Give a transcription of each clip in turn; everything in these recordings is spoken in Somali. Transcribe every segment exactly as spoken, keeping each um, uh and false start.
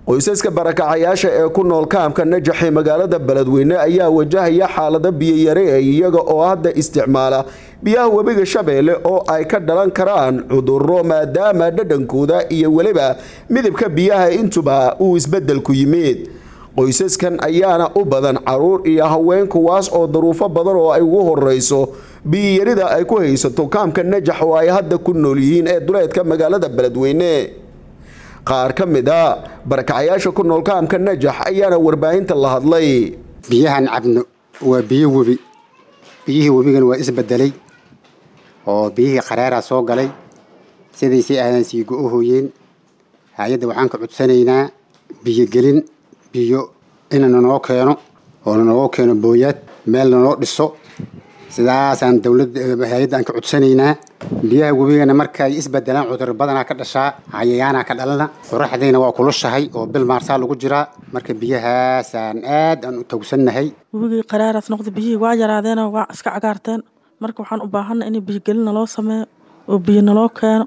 qoysaska barakacayaasha ee ku nool kaamka Najax ee magaalada Beledweyne ayaa wajahaya xaalada biyo yari iyaga oo hadda isticmaala biyaha webiga Shabeelle oo ay ka dhalan karaan cudurro maadaama dhadhankooda iyo waliba midabka biyaha intuba uu isbedel ku yimid. qoysaskan ayaana u badan caruur iyo haween kuwaas oo daruufo badan oo ay ugu horeyso biyo yarida ay ku haysato kaamka Najax oo ay hadda ku nool yihiin ee duleedka magaalada Beledweyne. qaar ka mid ah barakacayaasha ku nool kaamka Najax ayaana warbaahinta la hadlay. biyahan cabno waa biyo webi biyihii webigan waa isbedelay oo biyihii qaraara soo galay sidii si aadan sii go'ohayeen hay'adda waxaan ka codsanaynaa biyo gelin biyo inaan noo keeno oo noo keeno booyad meel noo dhiso sidaas aan dawladda hay'adda aan ka codsanaynaa. biyaha webigana markay isbedelaan cudur badan ka dhashaa cayayaana ka dhalana qoraxdeena waa kulushahay oo bil maarsa lagu jiraa marka biyahaas aan aad aan u tawsanahay. webigii qaraaras noqdo biyihii waa yaraadeen oo waa iska cagaarteen marka waxaan u baahanay in biyo gelin loo sameeyo oo biyo naloo keeno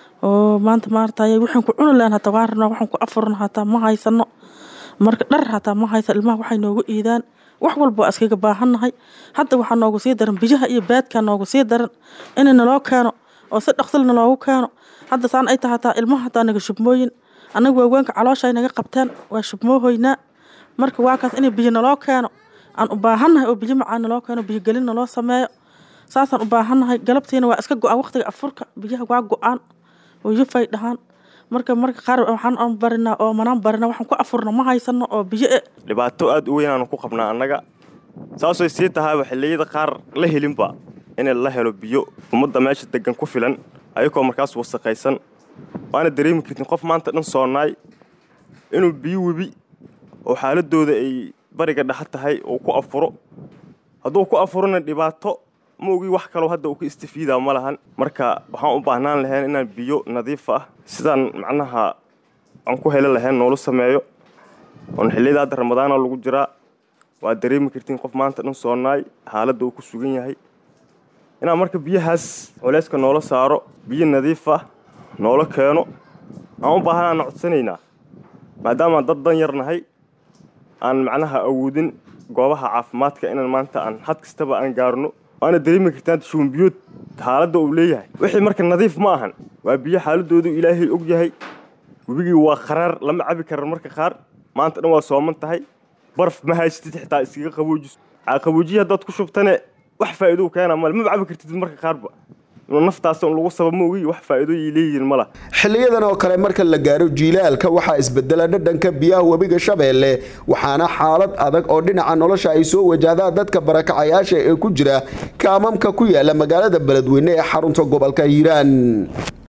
oo maanta maartay waxaan ku cuni lahayn hata waarna waxaan ku afurna hata ma haysano marka dhar hata ma haysan ilmaha waxay noogu iidaan wax walba askiga baahanahay hadda waxa noogu sii daran biyaha iyo baadka noogu sii daran in naloo keeno oo si dhaqsalna loogu keeno hadda saan ay tahay ilmaha hata naga shubmooyin anagu waaweynka caloosha naga qabteen waa shubmoohoyna marka waa kaas in biyo naloo keeno aan u baahanahay oo biyo macaan naloo keeno biyo gelin naloo sameeyo saasan u baahanahay galabtiina waa iska go'an waqtiga afurka biyaha waa go'an oo yufay dhahan marka marka qaar waxaan aan barinaa oo manaan barina waxaan ku afurna ma haysano oo biyo dhibaato aad u weyn aan ku qabnaa annaga saasoo sii tahay xilliyada qaar la helinba in la helo biyo umada meesha degan ku filan ayagoo markaas wasaqaysan waana dareemi kartin qof maanta dhan soonaay inuu biyo webi oo xaaladooda ay bariga dhax tahay oo ku afuro haduu ku afurna dhibaato moogi wax kale hadda uu ka istifiidaa ma lahan marka waxaan u baahnaan lahayn inaan biyo nadiif ah sidaan macnaha aan ku heli lahayn noolo sameeyo oo xilliyada Ramadaan lagu jiraa waa dareemi kartiin qof maanta dhan soonaay xaaladda uu ku sugan yahay inaan marka biyahaas culayska noolo saaro biyo nadiif ah noolo keeno aan u baahnaan codsanaynaa maadaama dad dan yarnahay aan macnaha awoodin goobaha caafimaadka inaan maanta aan had kastaba aan gaarno أنا دريمي كرتان تشوفون بيوت حالده وليه وحي مركز نظيف ما هن وبيجي حالده دو إلهي أوجهي وبيجي وخرار لما عبي كرر مركز خار ما أنت نوا صومن تهي برف ما هاي ستة حتى يصير خبوج عقبوجي هذا تكشف تنا وحفة يدو كان عمل ما بعبي كرتان مركز خاربة ونفط عصام الوصفة موجي وحفة يدو يلي الملا xilliyadan oo kale marka la gaaro jiilaalka waxa isbedela dhadhanka biyaha webiga Shabeelle waxaana xaalad adag oo dhinaca nolosha ay soo wajahdaa dadka barakacayaasha ee ku jira kaamamka ku yaala magaalada Beledweyne ee xarunta gobolka Hiiraan.